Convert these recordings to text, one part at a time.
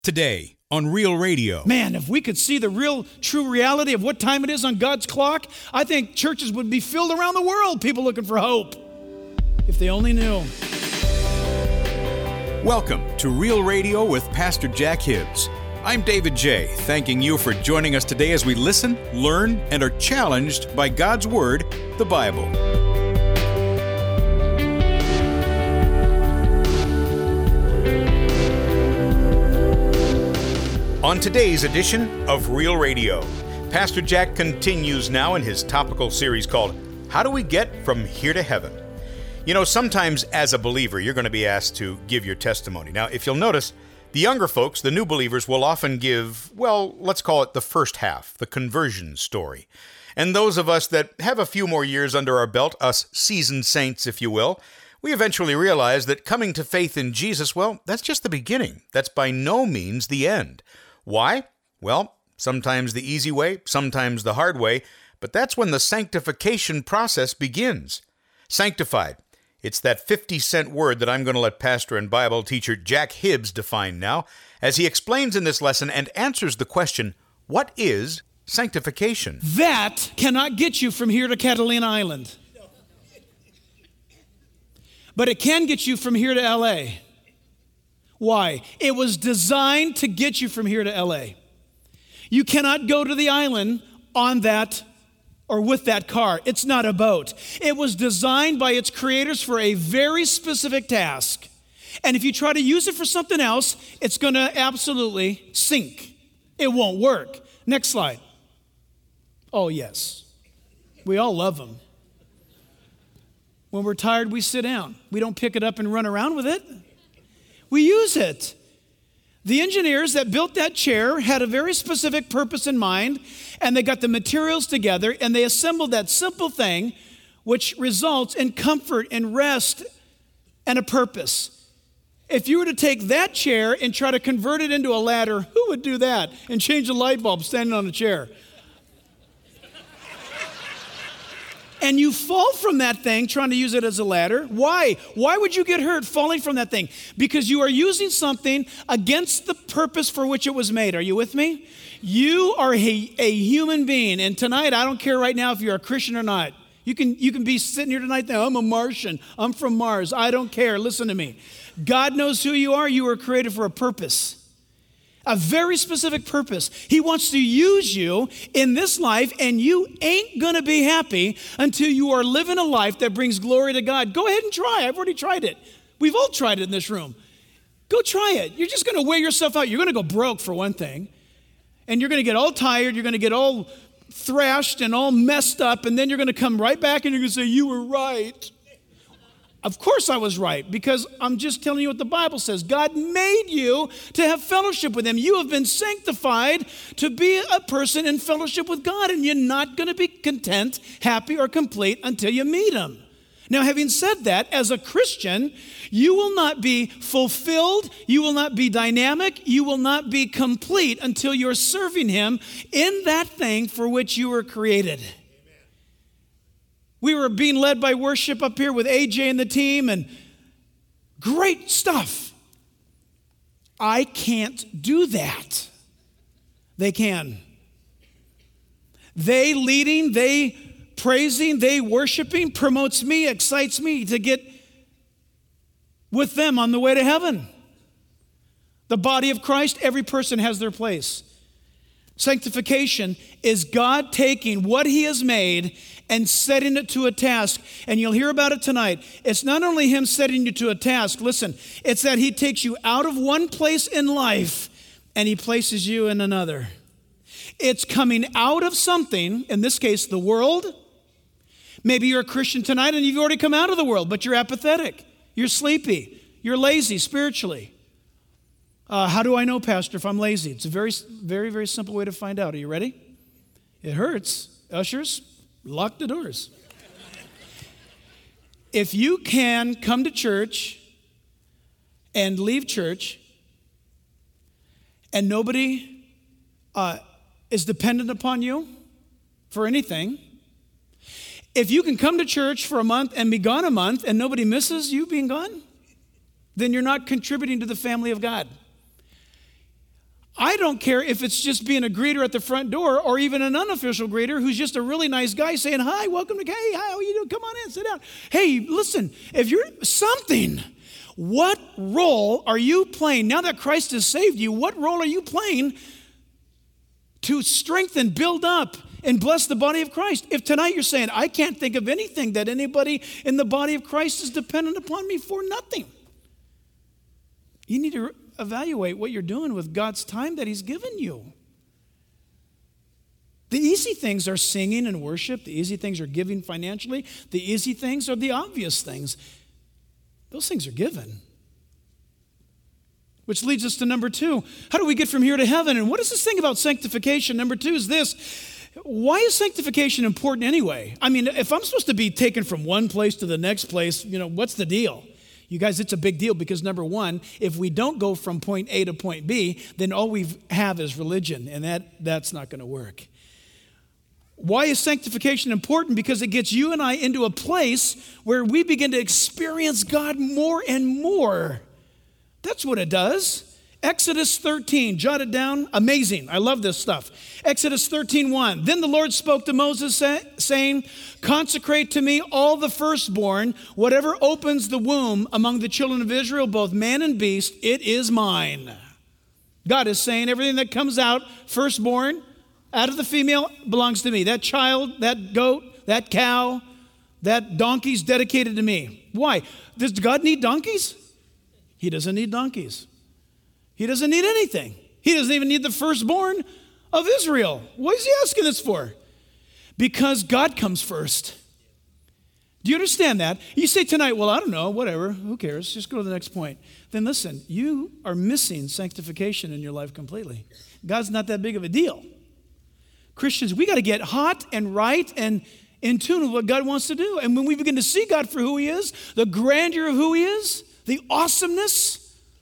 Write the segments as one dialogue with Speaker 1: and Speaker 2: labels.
Speaker 1: Today on Real Radio.
Speaker 2: Man, if we could see the real, true reality of what time it is on God's clock, I think churches would be filled around the world, people looking for hope, if they only knew.
Speaker 1: Welcome to Real Radio with Pastor Jack Hibbs. I'm David J., thanking you for joining us today as we listen, learn, and are challenged by God's Word, the Bible. On today's edition of Real Radio, Pastor Jack continues now in his topical series called, How Do We Get From Here to Heaven? You know, sometimes as a believer, you're going to be asked to give your testimony. Now, if you'll notice, the younger folks, the new believers, will often give, well, let's call it the first half, the conversion story. And those of us that have a few more years under our belt, us seasoned saints, if you will, we eventually realize that coming to faith in Jesus, well, that's just the beginning. That's by no means the end. Why? Well, sometimes the easy way, sometimes the hard way, but that's when the sanctification process begins. Sanctified. It's that 50-cent word that I'm going to let pastor and Bible teacher Jack Hibbs define now, as he explains in this lesson and answers the question, what is sanctification?
Speaker 2: That cannot get you from here to Catalina Island. But it can get you from here to L.A., Why? It was designed to get you from here to LA. You cannot go to the island on that or with that car. It's not a boat. It was designed by its creators for a very specific task. And if you try to use it for something else, it's going to absolutely sink. It won't work. Next slide. Oh, yes. We all love them. When we're tired, we sit down. We don't pick it up and run around with it. We use it. The engineers that built that chair had a very specific purpose in mind, and they got the materials together, and they assembled that simple thing, which results in comfort and rest and a purpose. If you were to take that chair and try to convert it into a ladder, who would do that and change a light bulb standing on a chair? And you fall from that thing trying to use it as a ladder. Why? Why would you get hurt falling from that thing? Because you are using something against the purpose for which it was made. Are you with me? You are a human being. And tonight, I don't care right now if you're a Christian or not. You can be sitting here tonight saying, I'm a Martian. I'm from Mars. I don't care. Listen to me. God knows who you are. You were created for a purpose. A very specific purpose. He wants to use you in this life, and you ain't going to be happy until you are living a life that brings glory to God. Go ahead and try. I've already tried it. We've all tried it in this room. Go try it. You're just going to wear yourself out. You're going to go broke for one thing, and you're going to get all tired. You're going to get all thrashed and all messed up, and then you're going to come right back, and you're going to say, you were right. Of course I was right, because I'm just telling you what the Bible says. God made you to have fellowship with Him. You have been sanctified to be a person in fellowship with God, and you're not going to be content, happy, or complete until you meet Him. Now, having said that, as a Christian, you will not be fulfilled, you will not be dynamic, you will not be complete until you're serving Him in that thing for which you were created. We were being led by worship up here with AJ and the team, and great stuff. I can't do that. They can. They leading, they praising, they worshiping promotes me, excites me to get with them on the way to heaven. The body of Christ, every person has their place. Sanctification is God taking what He has made and setting it to a task. And you'll hear about it tonight. It's not only Him setting you to a task. Listen, it's that He takes you out of one place in life and He places you in another. It's coming out of something, in this case, the world. Maybe you're a Christian tonight and you've already come out of the world, but you're apathetic. You're sleepy. You're lazy spiritually. How do I know, Pastor, if I'm lazy? It's a very, very, very simple way to find out. Are you ready? It hurts. Ushers, lock the doors. If you can come to church and leave church and nobody is dependent upon you for anything, if you can come to church for a month and be gone a month and nobody misses you being gone, then you're not contributing to the family of God. I don't care if it's just being a greeter at the front door or even an unofficial greeter who's just a really nice guy saying, hi, welcome to, hey, hi, how are you doing? Come on in, sit down. Hey, listen, if you're something, what role are you playing? Now that Christ has saved you, what role are you playing to strengthen, build up, and bless the body of Christ? If tonight you're saying, I can't think of anything that anybody in the body of Christ is dependent upon me for, nothing. You need to evaluate what you're doing with God's time that He's given you. The easy things are singing and worship. The easy things are giving financially. The easy things are the obvious things. Those things are given. Which leads us to number 2. How do we get from here to heaven? And what is this thing about sanctification? Number 2 is this. Why is sanctification important anyway? I mean, if I'm supposed to be taken from one place to the next place, what's the deal? You guys, it's a big deal because number 1, if we don't go from point A to point B, then all we have is religion, and that's not going to work. Why is sanctification important? Because it gets you and I into a place where we begin to experience God more and more. That's what it does. Exodus 13, jot it down. Amazing. I love this stuff. Exodus 13:1. Then the Lord spoke to Moses, saying, consecrate to me all the firstborn, whatever opens the womb among the children of Israel, both man and beast, it is mine. God is saying everything that comes out, firstborn, out of the female, belongs to me. That child, that goat, that cow, that donkey's dedicated to me. Why? Does God need donkeys? He doesn't need donkeys. He doesn't need anything. He doesn't even need the firstborn of Israel. What is he asking this for? Because God comes first. Do you understand that? You say tonight, well, I don't know, whatever, who cares? Just go to the next point. Then listen, you are missing sanctification in your life completely. God's not that big of a deal. Christians, we got to get hot and right and in tune with what God wants to do. And when we begin to see God for who He is, the grandeur of who He is, the awesomeness,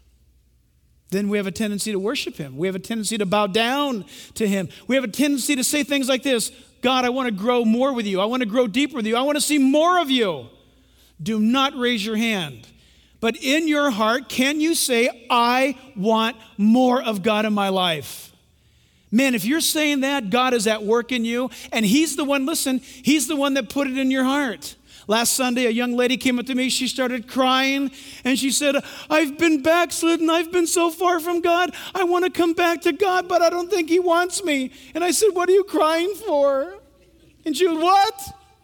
Speaker 2: then we have a tendency to worship Him. We have a tendency to bow down to Him. We have a tendency to say things like this, God, I want to grow more with you. I want to grow deeper with you. I want to see more of you. Do not raise your hand. But in your heart, can you say, I want more of God in my life? Man, if you're saying that, God is at work in you, and He's the one, listen, He's the one that put it in your heart. Last Sunday, a young lady came up to me. She started crying, and she said, I've been backslidden. I've been so far from God. I want to come back to God, but I don't think He wants me. And I said, what are you crying for? And she was, what?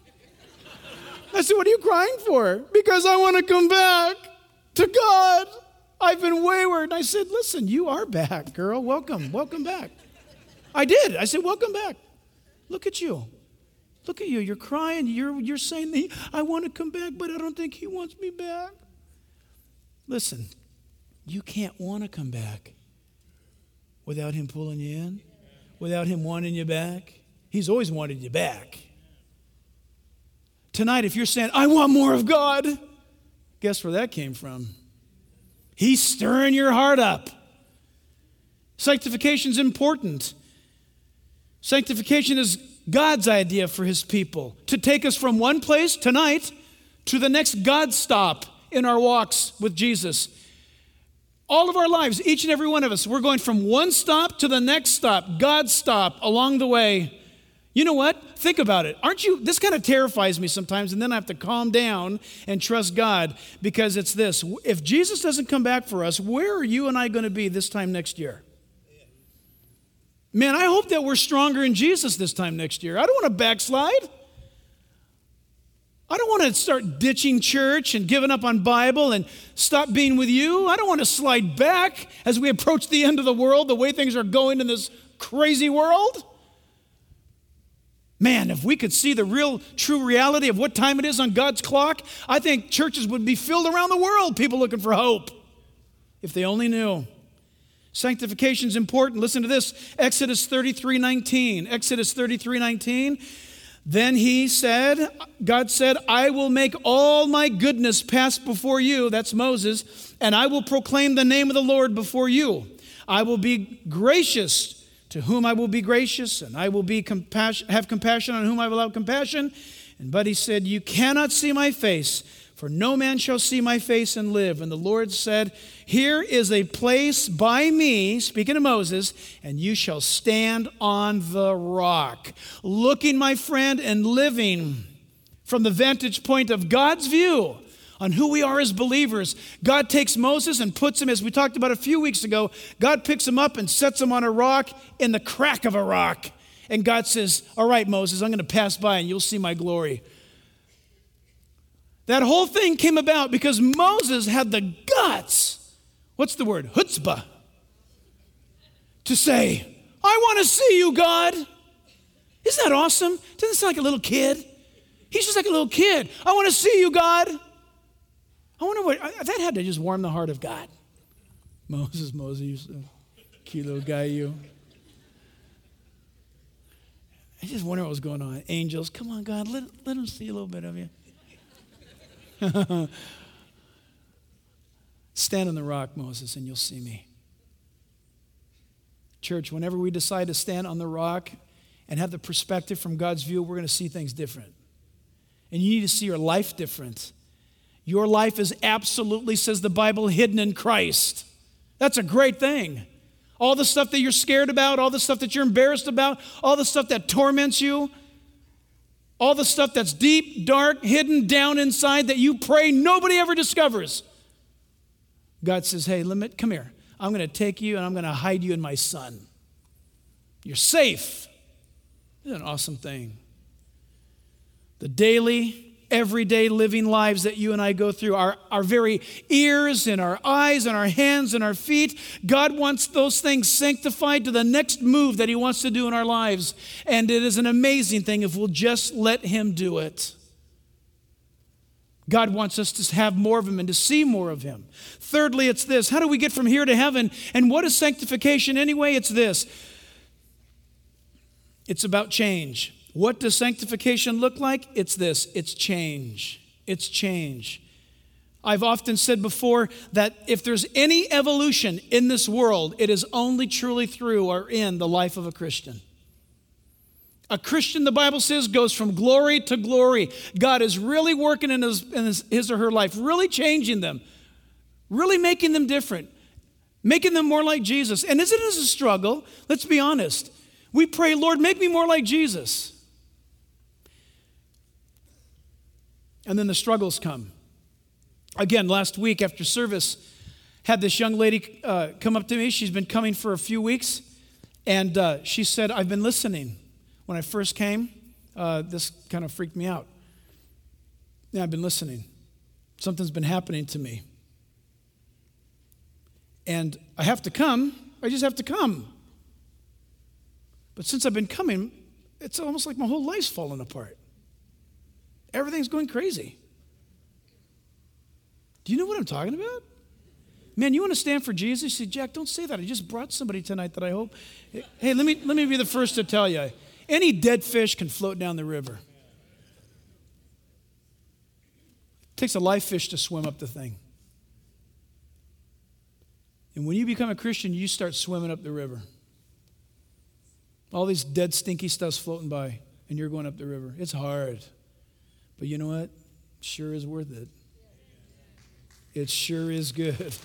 Speaker 2: I said, what are you crying for? Because I want to come back to God. I've been wayward. And I said, listen, you are back, girl. Welcome back. I did. I said, welcome back. Look at you. Look at you. You're crying. You're saying, I want to come back, but I don't think He wants me back. Listen, you can't want to come back without Him pulling you in, without Him wanting you back. He's always wanted you back. Tonight, if you're saying, I want more of God, guess where that came from? He's stirring your heart up. Sanctification is important. Sanctification is God's idea for His people, to take us from one place tonight to the next God stop in our walks with Jesus. All of our lives, each and every one of us, we're going from one stop to the next stop, God stop along the way. You know what? Think about it. This kind of terrifies me sometimes, and then I have to calm down and trust God, because it's this. If Jesus doesn't come back for us, where are you and I going to be this time next year? Man, I hope that we're stronger in Jesus this time next year. I don't want to backslide. I don't want to start ditching church and giving up on Bible and stop being with you. I don't want to slide back as we approach the end of the world, the way things are going in this crazy world. Man, if we could see the real, true reality of what time it is on God's clock, I think churches would be filled around the world, people looking for hope, if they only knew. Sanctification is important. Listen to this, Exodus 33:19. Exodus 33:19. Then God said, I will make all my goodness pass before you, that's Moses, and I will proclaim the name of the Lord before you. I will be gracious to whom I will be gracious, and I will have compassion on whom I will have compassion. But he said, you cannot see my face, for no man shall see my face and live. And the Lord said, here is a place by me, speaking to Moses, and you shall stand on the rock. Looking, my friend, and living from the vantage point of God's view on who we are as believers. God takes Moses and puts him, as we talked about a few weeks ago, God picks him up and sets him on a rock in the crack of a rock. And God says, all right, Moses, I'm going to pass by and you'll see my glory. That whole thing came about because Moses had the guts, what's the word? Chutzpah, to say, I want to see you, God. Isn't that awesome? Doesn't it sound like a little kid? He's just like a little kid. I want to see you, God. I wonder what, that had to just warm the heart of God. Moses, you're so cute little guy, you. I just wonder what was going on. Angels, come on, God, let them see a little bit of you. Stand on the rock, Moses, and you'll see me. Church, whenever we decide to stand on the rock and have the perspective from God's view, we're going to see things different. And you need to see your life different. Your life is absolutely, says the Bible, hidden in Christ. That's a great thing. All the stuff that you're scared about, all the stuff that you're embarrassed about, all the stuff that torments you, all the stuff that's deep, dark, hidden down inside that you pray nobody ever discovers. God says, hey, come here. I'm going to take you and I'm going to hide you in my Son. You're safe. Isn't that an awesome thing? The daily, everyday living lives that you and I go through, our very ears and our eyes and our hands and our feet, God wants those things sanctified to the next move that he wants to do in our lives. And it is an amazing thing if we'll just let him do it. God wants us to have more of him and to see more of him. Thirdly, it's this. How do we get from here to heaven? And what is sanctification anyway? It's this. It's about change. What does sanctification look like? It's this. It's change. It's change. I've often said before that if there's any evolution in this world, it is only truly through or in the life of a Christian. A Christian, the Bible says, goes from glory to glory. God is really working in his or her life, really changing them, really making them different, making them more like Jesus. And isn't it a struggle? Let's be honest. We pray, Lord, make me more like Jesus. And then the struggles come. Again, last week after service, had this young lady come up to me. She's been coming for a few weeks. And she said, I've been listening. When I first came, this kind of freaked me out. Yeah, I've been listening. Something's been happening to me. And I have to come. I just have to come. But since I've been coming, it's almost like my whole life's fallen apart. Everything's going crazy. Do you know what I'm talking about? Man, you want to stand for Jesus? You say, Jack, don't say that. I just brought somebody tonight that I hope. Hey, let me be the first to tell you. Any dead fish can float down the river. It takes a live fish to swim up the thing. And when you become a Christian, you start swimming up the river. All these dead, stinky stuff's floating by, and you're going up the river. It's hard. But you know what? Sure is worth it. It sure is good.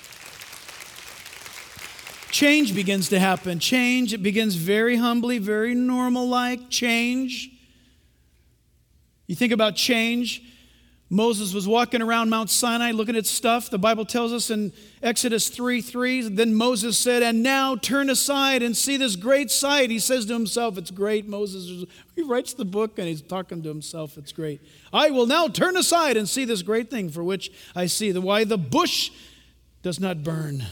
Speaker 2: Change begins to happen. Change, it begins very humbly, very normal-like change. You think about change. Moses was walking around Mount Sinai looking at stuff. The Bible tells us in Exodus 3:3, then Moses said, and now turn aside and see this great sight. He says to himself, it's great. Moses, he writes the book and he's talking to himself, it's great. I will now turn aside and see this great thing for which I see why the bush does not burn.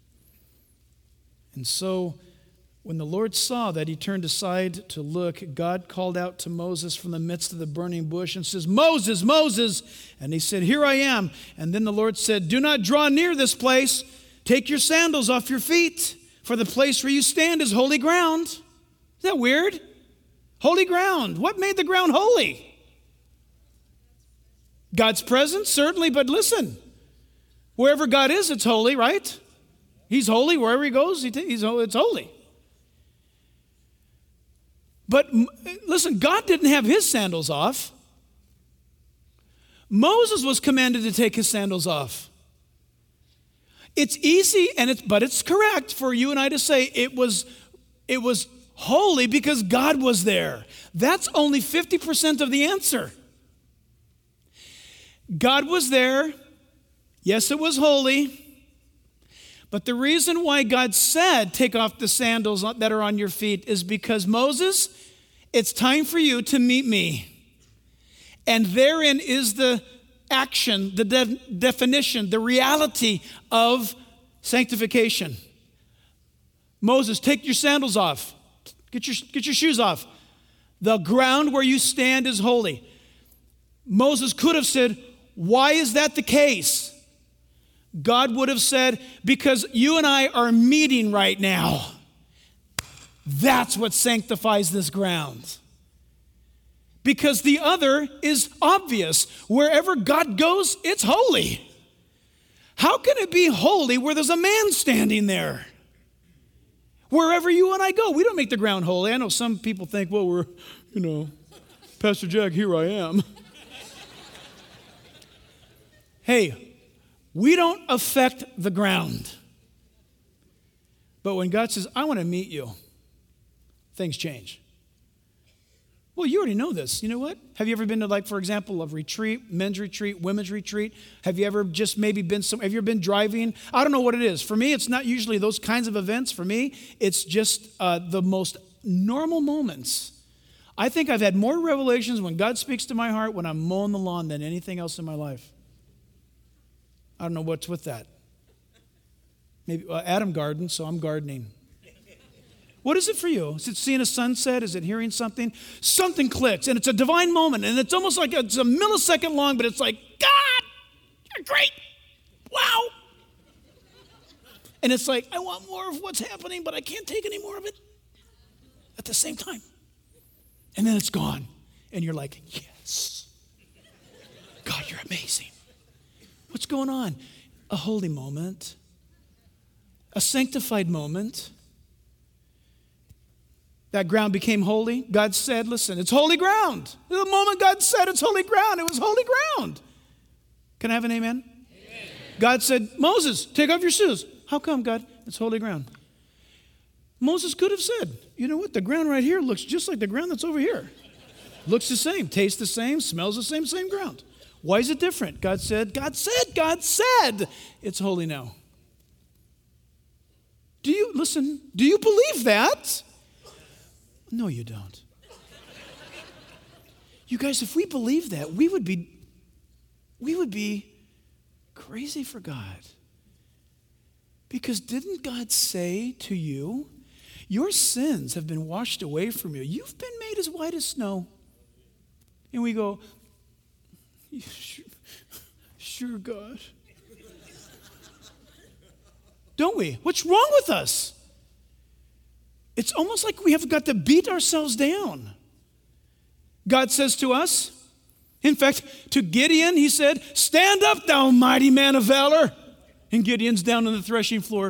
Speaker 2: And so when the Lord saw that, he turned aside to look. God called out to Moses from the midst of the burning bush and says, Moses, Moses. And he said, here I am. And then the Lord said, do not draw near this place. Take your sandals off your feet, for the place where you stand is holy ground. Isn't that weird? Holy ground. What made the ground holy? God's presence, certainly, but listen. Wherever God is, it's holy, right? He's holy. Wherever he goes, it's holy. But listen, God didn't have his sandals off. Moses was commanded to take his sandals off. It's easy, but it's correct for you and I to say it was holy because God was there. That's only 50% of the answer. God was there. Yes, it was holy. But the reason why God said, take off the sandals that are on your feet is because, Moses, it's time for you to meet me. And therein is the action, the definition, the reality of sanctification. Moses, take your sandals off. Get your shoes off. The ground where you stand is holy. Moses could have said, why is that the case? God would have said, because you and I are meeting right now. That's what sanctifies this ground. Because the other is obvious. Wherever God goes, it's holy. How can it be holy where there's a man standing there? Wherever you and I go, we don't make the ground holy. I know some people think, well, we're, Pastor Jack, here I am. Hey, we don't affect the ground. But when God says, I want to meet you, things change. Well, you already know this. You know what? Have you ever been to, for example, a retreat, men's retreat, women's retreat? Have you ever just maybe have you ever been driving? I don't know what it is. For me, it's not usually those kinds of events. For me, it's just the most normal moments. I think I've had more revelations when God speaks to my heart when I'm mowing the lawn than anything else in my life. I don't know what's with that. Maybe Adam gardened, so I'm gardening. What is it for you? Is it seeing a sunset? Is it hearing something? Something clicks, and it's a divine moment, and it's almost like it's a millisecond long, but it's like, God, you're great. Wow. And it's like, I want more of what's happening, but I can't take any more of it at the same time. And then it's gone, and you're like, yes. God, you're amazing. What's going on? A holy moment, a sanctified moment. That ground became holy. God said, listen, it's holy ground. The moment God said it's holy ground, it was holy ground. Can I have an amen? Amen. God said, Moses, take off your shoes. How come, God? It's holy ground. Moses could have said, you know what? The ground right here looks just like the ground that's over here. Looks the same, tastes the same, smells the same ground. Why is it different? God said, it's holy now. Do you believe that? No, you don't. You guys, if we believe that, we would be crazy for God. Because didn't God say to you, your sins have been washed away from you. You've been made as white as snow. And we go, sure, God. Don't we? What's wrong with us? It's almost like we have got to beat ourselves down. God says to us, in fact, to Gideon, he said, stand up, thou mighty man of valor. And Gideon's down on the threshing floor.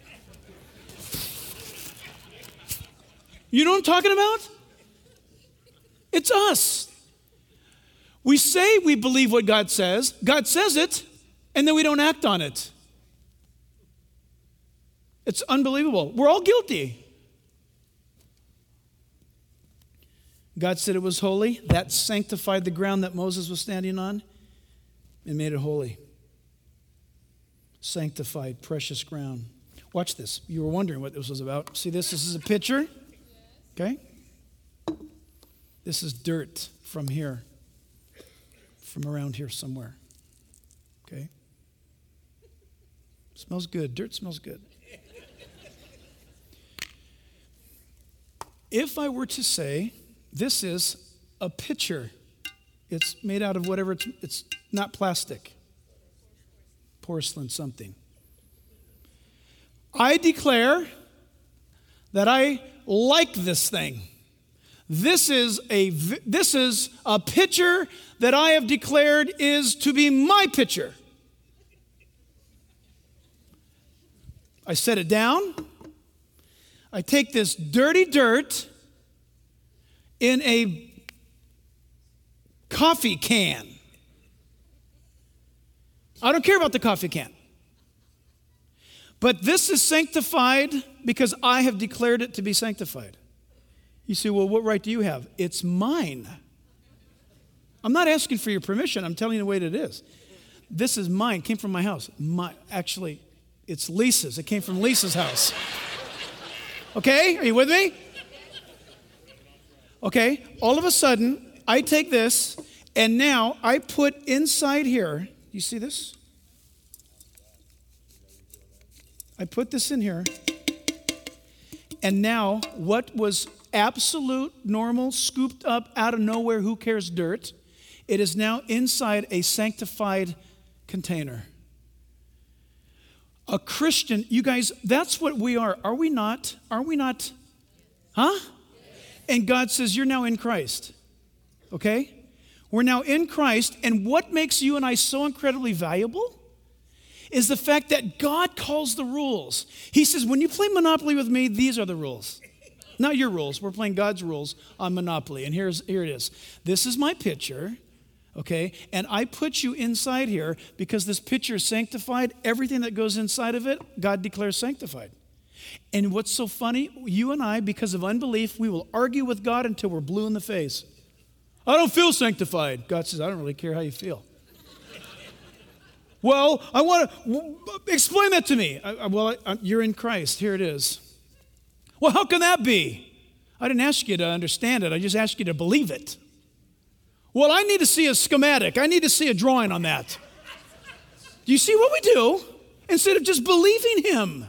Speaker 2: You know what I'm talking about? It's us. We say we believe what God says it, and then we don't act on it. It's unbelievable. We're all guilty. God said it was holy. That sanctified the ground that Moses was standing on and made it holy. Sanctified, precious ground. Watch this. You were wondering what this was about. See this? This is a picture. Okay? This is dirt from here. From around here somewhere. Okay? Smells good. Dirt smells good. If I were to say, this is a pitcher. It's made out of whatever, it's not plastic. Porcelain something. I declare that I like this thing. This is a pitcher that I have declared is to be my pitcher. I set it down. I take this dirty dirt in a coffee can. I don't care about the coffee can. But this is sanctified because I have declared it to be sanctified. You say, well, what right do you have? It's mine. I'm not asking for your permission. I'm telling you the way that it is. This is mine. It came from my house. Actually, it's Lisa's. It came from Lisa's house. Okay? Are you with me? Okay. All of a sudden, I take this, and now I put inside here. You see this? I put this in here. And now, what was absolute, normal, scooped up out of nowhere, who cares, dirt, it is now inside a sanctified container. A Christian, you guys, that's what we are. Are we not? Are we not? Huh? And God says, you're now in Christ. Okay? We're now in Christ, and what makes you and I so incredibly valuable is the fact that God calls the rules. He says, when you play Monopoly with me, these are the rules. Not your rules. We're playing God's rules on Monopoly. And here it is. This is my picture, okay? And I put you inside here because this picture is sanctified. Everything that goes inside of it, God declares sanctified. And what's so funny, you and I, because of unbelief, we will argue with God until we're blue in the face. I don't feel sanctified. God says, I don't really care how you feel. Well, I want to explain that to me. You're in Christ. Here it is. Well, how can that be? I didn't ask you to understand it. I just asked you to believe it. Well, I need to see a schematic. I need to see a drawing on that. Do you see what we do? Instead of just believing him.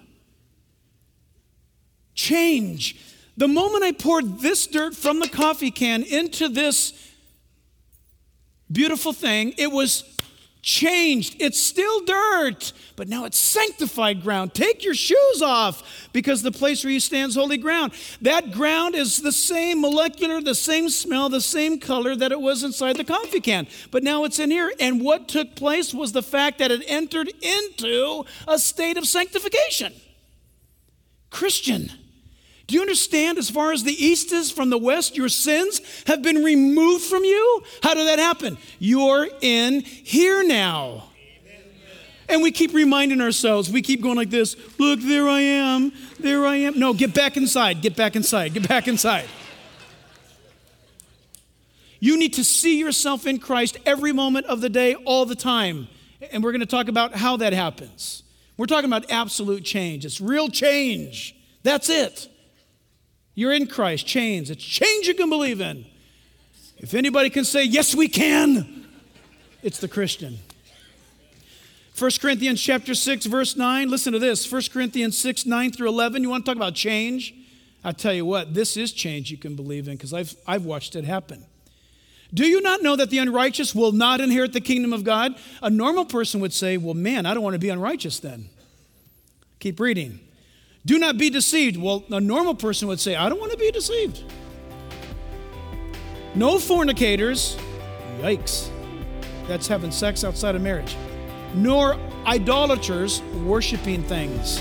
Speaker 2: Change. The moment I poured this dirt from the coffee can into this beautiful thing, it was changed. It's still dirt, but now it's sanctified ground. Take your shoes off because the place where you stand is holy ground. That ground is the same molecular, the same smell, the same color that it was inside the coffee can. But now it's in here. And what took place was the fact that it entered into a state of sanctification. Christian, do you understand, as far as the east is from the west, your sins have been removed from you? How did that happen? You're in here now. And we keep reminding ourselves, we keep going like this, look, there I am, there I am. No, get back inside, get back inside, get back inside. You need to see yourself in Christ every moment of the day, all the time. And we're going to talk about how that happens. We're talking about absolute change. It's real change. That's it. You're in Christ, change. It's change you can believe in. If anybody can say, yes, we can, it's the Christian. 1 Corinthians chapter 6, verse 9. Listen to this. 1 Corinthians 6, 9 through 11. You want to talk about change? I'll tell you what, this is change you can believe in because I've watched it happen. Do you not know that the unrighteous will not inherit the kingdom of God? A normal person would say, well, man, I don't want to be unrighteous then. Keep reading. Do not be deceived. Well, a normal person would say, I don't want to be deceived. No fornicators, yikes, that's having sex outside of marriage, nor idolaters worshiping things.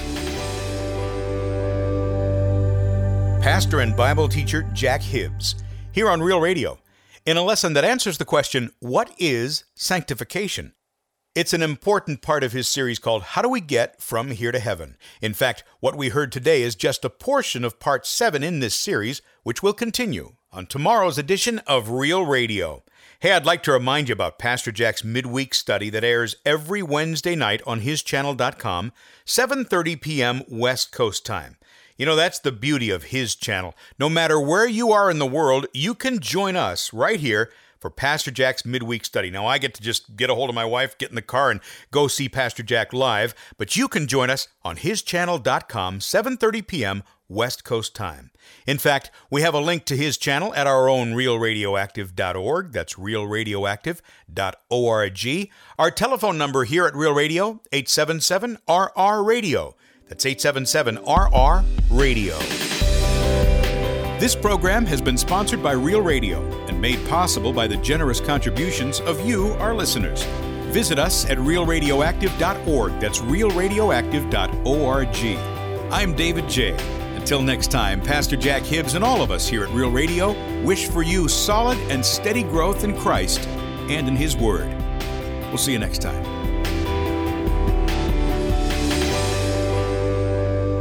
Speaker 1: Pastor and Bible teacher Jack Hibbs, here on Real Radio, in a lesson that answers the question, what is sanctification? It's an important part of his series called How Do We Get From Here to Heaven? In fact, what we heard today is just a portion of part 7 in this series, which will continue on tomorrow's edition of Real Radio. Hey, I'd like to remind you about Pastor Jack's midweek study that airs every Wednesday night on hischannel.com, 7:30 p.m. West Coast time. You know, that's the beauty of his channel. No matter where you are in the world, you can join us right here for Pastor Jack's midweek study. Now, I get to just get a hold of my wife, get in the car, and go see Pastor Jack live, but you can join us on hischannel.com, 7:30 p.m. West Coast time. In fact, we have a link to his channel at our own realradioactive.org. That's realradioactive.org. Our telephone number here at Real Radio, 877-RR-RADIO. That's 877-RR-RADIO. This program has been sponsored by Real Radio and made possible by the generous contributions of you, our listeners. Visit us at realradioactive.org. That's realradioactive.org. I'm David J. Until next time, Pastor Jack Hibbs and all of us here at Real Radio wish for you solid and steady growth in Christ and in His Word. We'll see you next time.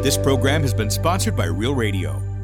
Speaker 1: This program has been sponsored by Real Radio.